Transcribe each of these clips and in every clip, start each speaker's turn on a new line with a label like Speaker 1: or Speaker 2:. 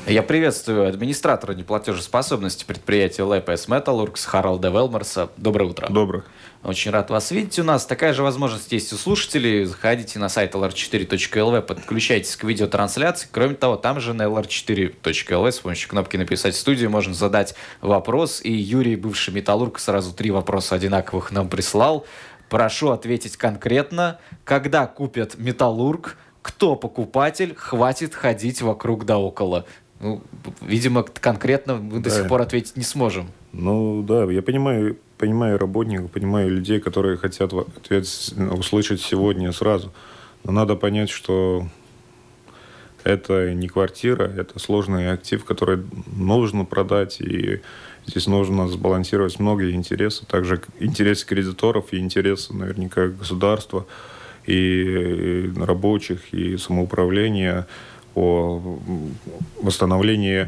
Speaker 1: Я приветствую администратора неплатежеспособности предприятия ЛПС Металлургс Харалда Велмерса. Доброе утро.
Speaker 2: Доброе.
Speaker 1: Очень рад вас видеть у нас. Такая же возможность есть у слушателей. Заходите на сайт lr4.lv, подключайтесь к видеотрансляции. Кроме того, там же на lr4.lv с помощью кнопки «Написать в студию» можно задать вопрос. И Юрий, бывший металлург, сразу 3 вопроса одинаковых нам прислал. Прошу ответить конкретно. Когда купят металлург? Кто покупатель? Хватит ходить вокруг да около. Видимо, конкретно мы до сих пор ответить не сможем.
Speaker 2: Я понимаю работников, понимаю людей, которые хотят ответ услышать сегодня сразу. Но надо понять, что это не квартира, это сложный актив, который нужно продать, и здесь нужно сбалансировать многие интересы, также интересы кредиторов и интересы наверняка государства, и рабочих, и самоуправления, о восстановлении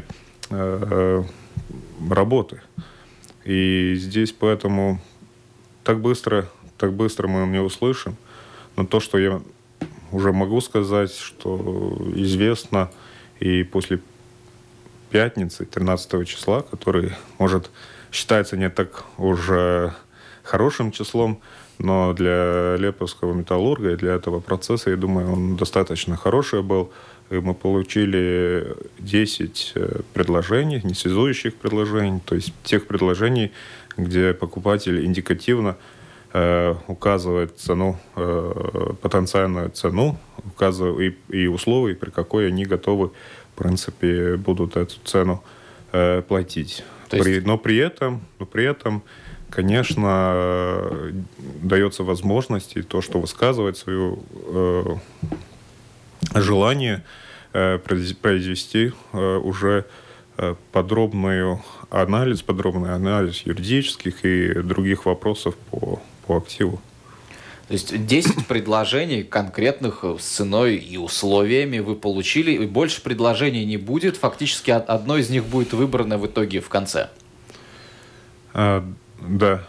Speaker 2: работы. И здесь поэтому так быстро мы не услышим. Но то, что я уже могу сказать, что известно, и после пятницы, 13 числа, который, может, считается не так уже хорошим числом, но для Леповского металлурга и для этого процесса, я думаю, он достаточно хороший был. И мы получили 10 предложений, несвязующих предложений, то есть тех предложений, где покупатель индикативно указывает цену, потенциальную цену, указывает и условия, при какой они готовы, в принципе, будут эту цену платить. Но при этом, конечно, дается возможность и то, что высказывает свое желание произвести уже подробный анализ юридических и других вопросов по активу.
Speaker 1: То есть 10 предложений конкретных с ценой и условиями вы получили, и больше предложений не будет. Фактически одно из них будет выбрано в итоге в конце.
Speaker 2: Да.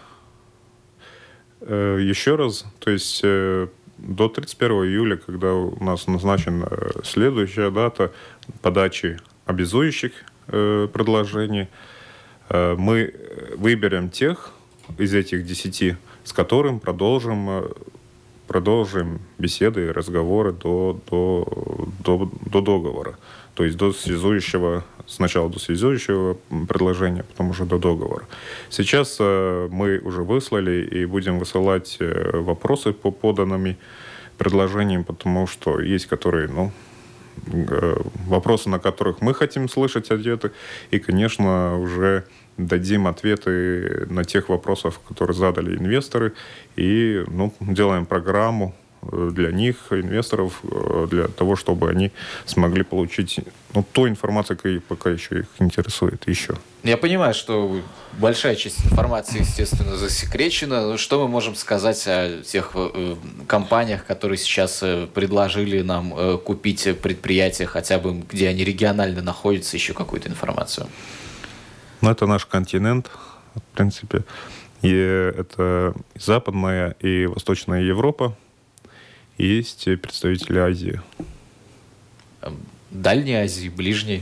Speaker 2: Еще раз, то есть до 31 июля, когда у нас назначена следующая дата подачи обязующих предложений, мы выберем тех из этих 10, с которым продолжим беседы и разговоры до договора. То есть сначала до связующего предложения, потом уже до договора. Сейчас мы уже выслали и будем высылать вопросы по поданным предложениям, потому что есть вопросы, на которых мы хотим слышать ответы, и, конечно, уже дадим ответы на тех вопросов, которые задали инвесторы, и делаем программу для них, инвесторов, для того, чтобы они смогли получить ту информацию, которая пока еще их интересует.
Speaker 1: Я понимаю, что большая часть информации, естественно, засекречена. Но что мы можем сказать о тех компаниях, которые сейчас предложили нам купить предприятия, хотя бы где они регионально находятся, еще какую-то информацию?
Speaker 2: Это наш континент, в принципе. И это Западная и Восточная Европа. Есть представители Азии.
Speaker 1: Дальней Азии, Ближней?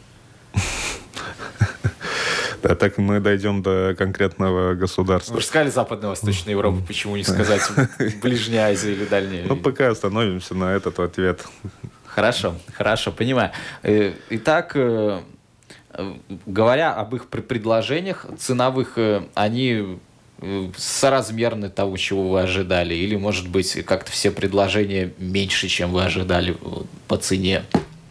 Speaker 2: Да, так мы дойдем до конкретного государства.
Speaker 1: Вы же сказали Западная и Восточная Европа, почему не сказать Ближняя Азия или Дальняя?
Speaker 2: Пока остановимся на этот ответ.
Speaker 1: Хорошо, понимаю. Итак, говоря об их предложениях ценовых, они соразмерны того, чего вы ожидали? Или, может быть, как-то все предложения меньше, чем вы ожидали по цене?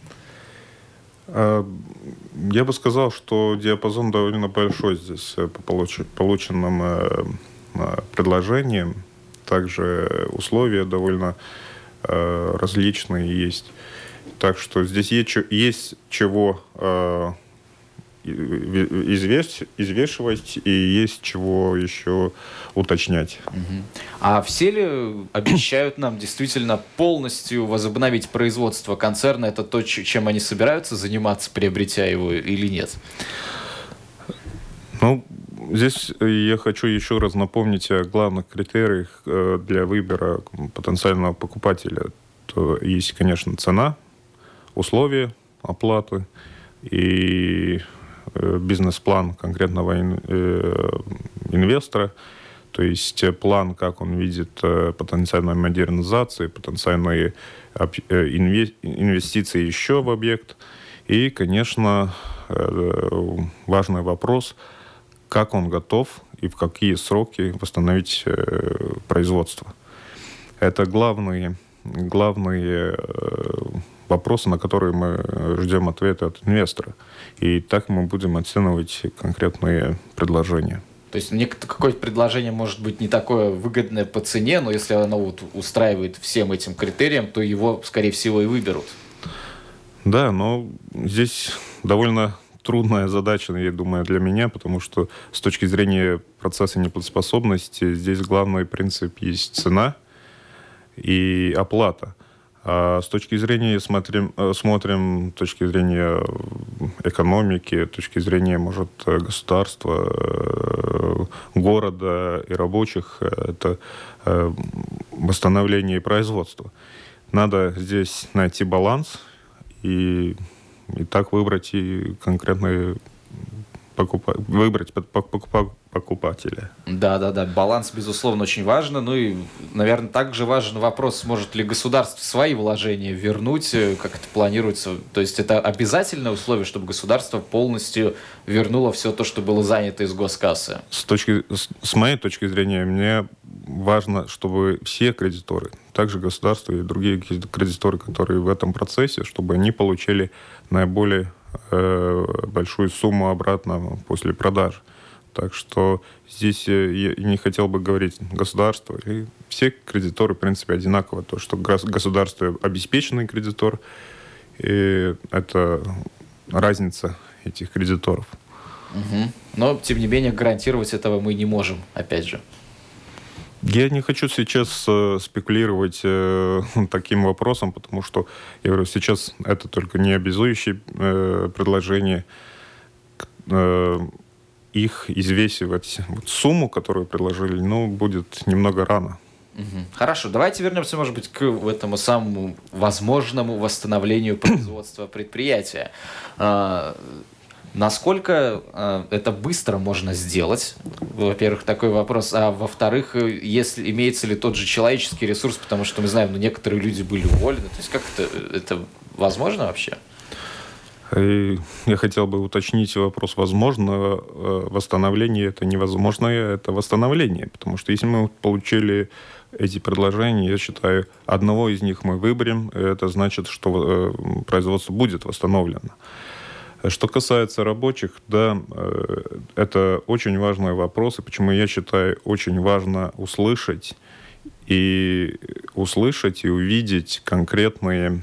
Speaker 2: Я бы сказал, что диапазон довольно большой здесь по полученным предложениям. Также условия довольно различные есть. Так что здесь есть чего извешивать и есть чего еще уточнять.
Speaker 1: А все ли обещают нам действительно полностью возобновить производство концерна? Это то, чем они собираются заниматься, приобретя его, или нет?
Speaker 2: Здесь я хочу еще раз напомнить о главных критериях для выбора потенциального покупателя. То есть, конечно, цена, условия оплаты, и бизнес-план конкретного инвестора, то есть план, как он видит потенциальную модернизацию, потенциальные инвестиции еще в объект. И, конечно, важный вопрос, как он готов и в какие сроки восстановить производство. Это главные вопросы, на которые мы ждем ответа от инвестора. И так мы будем оценивать конкретные предложения.
Speaker 1: То есть какое-то предложение может быть не такое выгодное по цене, но если оно вот устраивает всем этим критериям, то его, скорее всего, и выберут.
Speaker 2: Да, но здесь довольно трудная задача, я думаю, для меня, потому что с точки зрения процесса неплатежеспособности здесь главный принцип есть цена и оплата. А с точки зрения, смотрим с точки зрения экономики, с точки зрения, может, государства, города и рабочих, это восстановление производства. Надо здесь найти баланс и так выбрать и конкретные покупателя.
Speaker 1: Да. Баланс, безусловно, очень важен. Ну и, наверное, также важен вопрос, сможет ли государство свои вложения вернуть, как это планируется. То есть это обязательное условие, чтобы государство полностью вернуло все то, что было занято из госкассы?
Speaker 2: С моей точки зрения, мне важно, чтобы все кредиторы, также государство и другие кредиторы, которые в этом процессе, чтобы они получили наиболее большую сумму обратно после продажи. Так что здесь я не хотел бы говорить государство. И все кредиторы, в принципе, одинаково. То, что государство обеспеченный кредитор, и это разница этих кредиторов.
Speaker 1: Угу. Но, тем не менее, гарантировать этого мы не можем, опять же.
Speaker 2: Я не хочу сейчас спекулировать таким вопросом, потому что, я говорю, сейчас это только не обязующие предложения. Их извесивать сумму, которую предложили, будет немного рано.
Speaker 1: Угу. Хорошо, давайте вернемся, может быть, к этому самому возможному восстановлению производства предприятия. Насколько это быстро можно сделать? Во-первых, такой вопрос. А во-вторых, если имеется ли тот же человеческий ресурс, потому что мы знаем, некоторые люди были уволены. То есть как это возможно вообще?
Speaker 2: И я хотел бы уточнить вопрос. Возможно, восстановление это невозможное, это восстановление. Потому что если мы получили эти предложения, я считаю, одного из них мы выберем, это значит, что производство будет восстановлено. Что касается рабочих, да, это очень важный вопрос, и почему я считаю, очень важно услышать и увидеть конкретные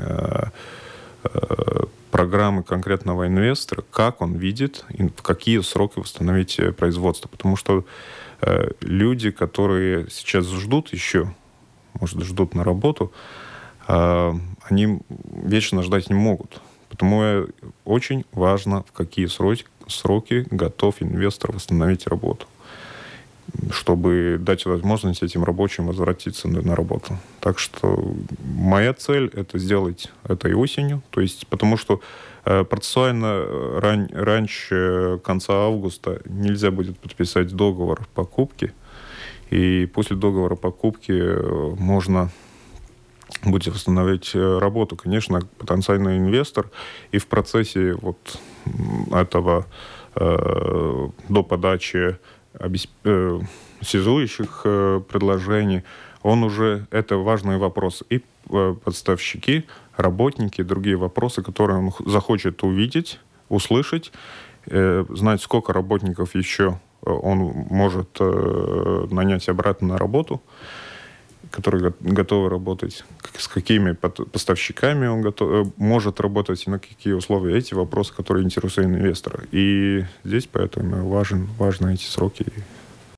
Speaker 2: программы конкретного инвестора, как он видит, в какие сроки восстановить производство. Потому что люди, которые сейчас ждут еще, может, ждут на работу, они вечно ждать не могут. Потому очень важно, в какие сроки готов инвестор восстановить работу, чтобы дать возможность этим рабочим возвратиться на работу. Так что моя цель — это сделать этой осенью. То есть, потому что процессуально раньше конца августа нельзя будет подписать договор покупки. И после договора покупки можно будет восстановить работу. Конечно, потенциальный инвестор и в процессе этого до подачи связующих предложений, это важный вопрос. И поставщики, работники, другие вопросы, которые он захочет увидеть, услышать, знать, сколько работников еще он может нанять обратно на работу, которые готовы работать, с какими поставщиками он может работать и на какие условия. Эти вопросы, которые интересуют инвестора. И здесь поэтому важны эти сроки.